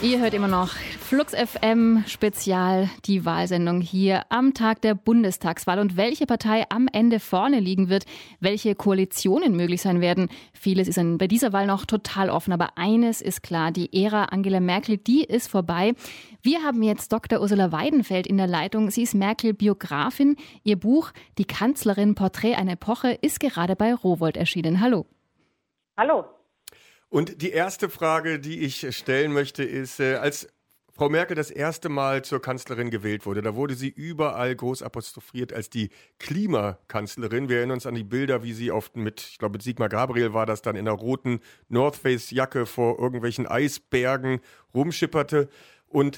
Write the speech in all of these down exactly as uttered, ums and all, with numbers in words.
Ihr hört immer noch Flux F M Spezial, die Wahlsendung hier am Tag der Bundestagswahl. Und welche Partei am Ende vorne liegen wird, welche Koalitionen möglich sein werden, vieles ist bei dieser Wahl noch total offen. Aber eines ist klar, die Ära Angela Merkel, die ist vorbei. Wir haben jetzt Doktor Ursula Weidenfeld in der Leitung. Sie ist Merkel-Biografin. Ihr Buch Die Kanzlerin, Porträt einer Epoche ist gerade bei Rowohlt erschienen. Hallo. Hallo. Und die erste Frage, die ich stellen möchte, ist, äh, als Frau Merkel das erste Mal zur Kanzlerin gewählt wurde, da wurde sie überall groß apostrophiert als die Klimakanzlerin. Wir erinnern uns an die Bilder, wie sie oft mit, ich glaube mit Sigmar Gabriel war das dann, in einer roten North Face Jacke vor irgendwelchen Eisbergen rumschipperte. Und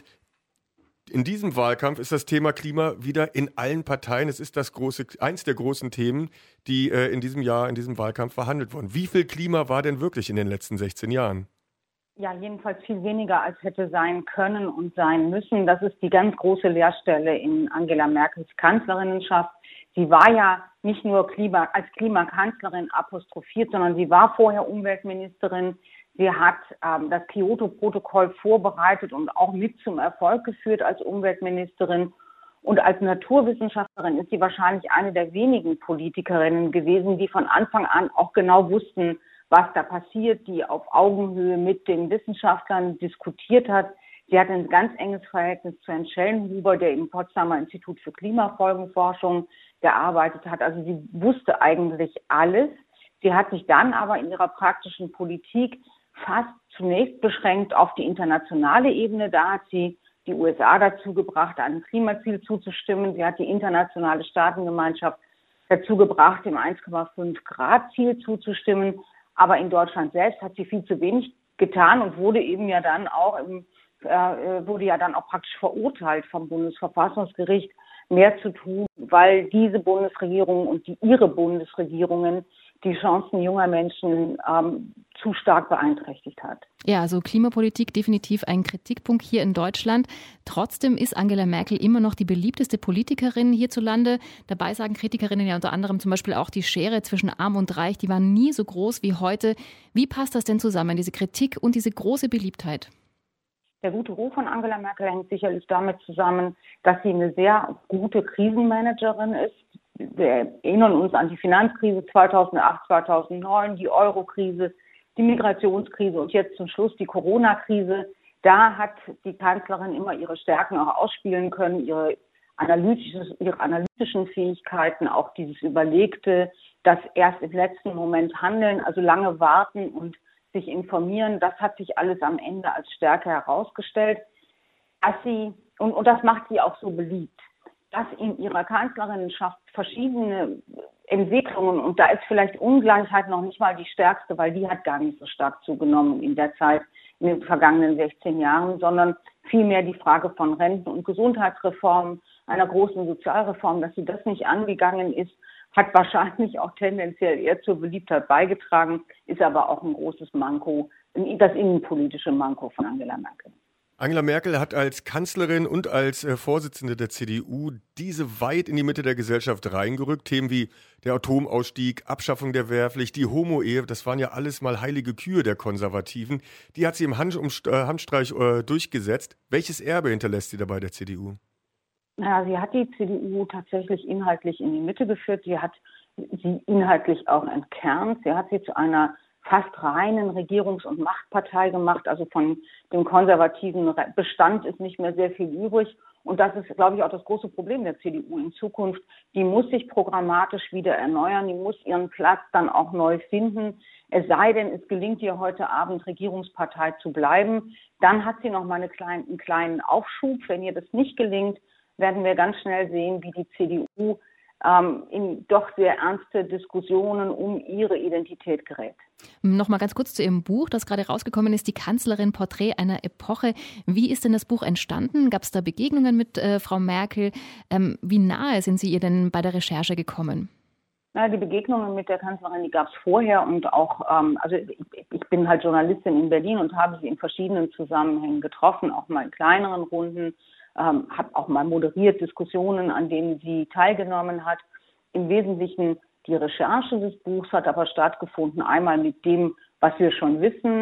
in diesem Wahlkampf ist das Thema Klima wieder in allen Parteien. Es ist das große, eins der großen Themen, die äh, in diesem Jahr, in diesem Wahlkampf verhandelt wurden. Wie viel Klima war denn wirklich in den letzten sechzehn Jahren? Ja, jedenfalls viel weniger, als hätte sein können und sein müssen. Das ist die ganz große Leerstelle in Angela Merkels Kanzlerinnenschaft. Sie war ja nicht nur Klima, als Klimakanzlerin apostrophiert, sondern sie war vorher Umweltministerin. Sie hat ähm, das Kyoto-Protokoll vorbereitet und auch mit zum Erfolg geführt als Umweltministerin. Und als Naturwissenschaftlerin ist sie wahrscheinlich eine der wenigen Politikerinnen gewesen, die von Anfang an auch genau wussten, was da passiert, die auf Augenhöhe mit den Wissenschaftlern diskutiert hat. Sie hat ein ganz enges Verhältnis zu Herrn Schellenhuber, der im Potsdamer Institut für Klimafolgenforschung gearbeitet hat. Also sie wusste eigentlich alles. Sie hat sich dann aber in ihrer praktischen Politik fast zunächst beschränkt auf die internationale Ebene. Da hat sie die U S A dazu gebracht, einem Klimaziel zuzustimmen. Sie hat die internationale Staatengemeinschaft dazu gebracht, dem eins Komma fünf Grad Ziel zuzustimmen. Aber in Deutschland selbst hat sie viel zu wenig getan und wurde eben ja dann auch im, äh, wurde ja dann auch praktisch verurteilt vom Bundesverfassungsgericht, mehr zu tun, weil diese Bundesregierung und die ihre Bundesregierungen die Chancen junger Menschen ähm, zu stark beeinträchtigt hat. Ja, also Klimapolitik definitiv ein Kritikpunkt hier in Deutschland. Trotzdem ist Angela Merkel immer noch die beliebteste Politikerin hierzulande. Dabei sagen Kritikerinnen ja unter anderem zum Beispiel auch, die Schere zwischen Arm und Reich, die war nie so groß wie heute. Wie passt das denn zusammen, diese Kritik und diese große Beliebtheit? Der gute Ruf von Angela Merkel hängt sicherlich damit zusammen, dass sie eine sehr gute Krisenmanagerin ist. Wir erinnern uns an die Finanzkrise zweitausendacht, zweitausendneun, die Eurokrise, die Migrationskrise und jetzt zum Schluss die Corona-Krise. Da hat die Kanzlerin immer ihre Stärken auch ausspielen können, ihre, analytisches, ihre analytischen Fähigkeiten, auch dieses Überlegte, das erst im letzten Moment handeln, also lange warten und sich informieren. Das hat sich alles am Ende als Stärke herausgestellt. Dass sie, und, und das macht sie auch so beliebt, dass in ihrer Kanzlerinnenschaft verschiedene Entwicklungen, und da ist vielleicht Ungleichheit noch nicht mal die stärkste, weil die hat gar nicht so stark zugenommen in der Zeit, in den vergangenen sechzehn Jahren, sondern vielmehr die Frage von Renten- und Gesundheitsreform, einer großen Sozialreform, dass sie das nicht angegangen ist, hat wahrscheinlich auch tendenziell eher zur Beliebtheit beigetragen, ist aber auch ein großes Manko, das innenpolitische Manko von Angela Merkel. Angela Merkel hat als Kanzlerin und als äh, Vorsitzende der C D U diese weit in die Mitte der Gesellschaft reingerückt. Themen wie der Atomausstieg, Abschaffung der Wehrpflicht, die Homo-Ehe, das waren ja alles mal heilige Kühe der Konservativen. Die hat sie im Hand, um, äh, Handstreich äh, durchgesetzt. Welches Erbe hinterlässt sie dabei der C D U? Ja, sie hat die C D U tatsächlich inhaltlich in die Mitte geführt. Sie hat sie inhaltlich auch entkernt. Sie hat sie zu einer fast reinen Regierungs- und Machtpartei gemacht. Also von dem konservativen Bestand ist nicht mehr sehr viel übrig. Und das ist, glaube ich, auch das große Problem der C D U in Zukunft. Die muss sich programmatisch wieder erneuern. Die muss ihren Platz dann auch neu finden. Es sei denn, es gelingt ihr heute Abend, Regierungspartei zu bleiben. Dann hat sie noch mal eine kleine, einen kleinen Aufschub. Wenn ihr das nicht gelingt, werden wir ganz schnell sehen, wie die C D U ähm, in doch sehr ernste Diskussionen um ihre Identität gerät. Nochmal ganz kurz zu Ihrem Buch, das gerade rausgekommen ist, Die Kanzlerin, Porträt einer Epoche. Wie ist denn das Buch entstanden? Gab es da Begegnungen mit äh, Frau Merkel? Ähm, wie nahe sind Sie ihr denn bei der Recherche gekommen? Na, die Begegnungen mit der Kanzlerin, die gab es vorher und auch, ähm, also ich, ich bin halt Journalistin in Berlin und habe sie in verschiedenen Zusammenhängen getroffen, auch mal in kleineren Runden. Ähm, habe auch mal moderiert Diskussionen, an denen sie teilgenommen hat. Im Wesentlichen die Recherche des Buchs hat aber stattgefunden, einmal mit dem, was wir schon wissen,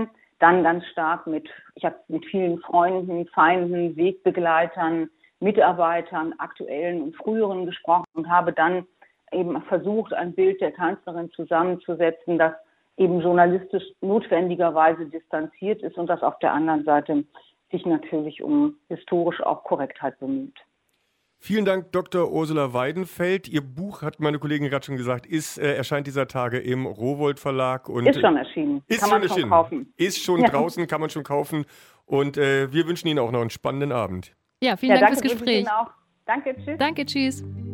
dann ganz stark mit, ich habe mit vielen Freunden, Feinden, Wegbegleitern, Mitarbeitern, aktuellen und früheren gesprochen und habe dann eben versucht, ein Bild der Kanzlerin zusammenzusetzen, das eben journalistisch notwendigerweise distanziert ist und das auf der anderen Seite sich natürlich um historisch auch Korrektheit bemüht. Vielen Dank, Doktor Ursula Weidenfeld. Ihr Buch, hat meine Kollegin gerade schon gesagt, ist, äh, erscheint dieser Tage im Rowohlt Verlag. Und ist schon erschienen. Ist kann schon man erschienen. schon kaufen. Ist schon ja. draußen, kann man schon kaufen. Und äh, wir wünschen Ihnen auch noch einen spannenden Abend. Ja, vielen ja, Dank danke, fürs Gespräch. Auch. Danke, tschüss. Danke, tschüss.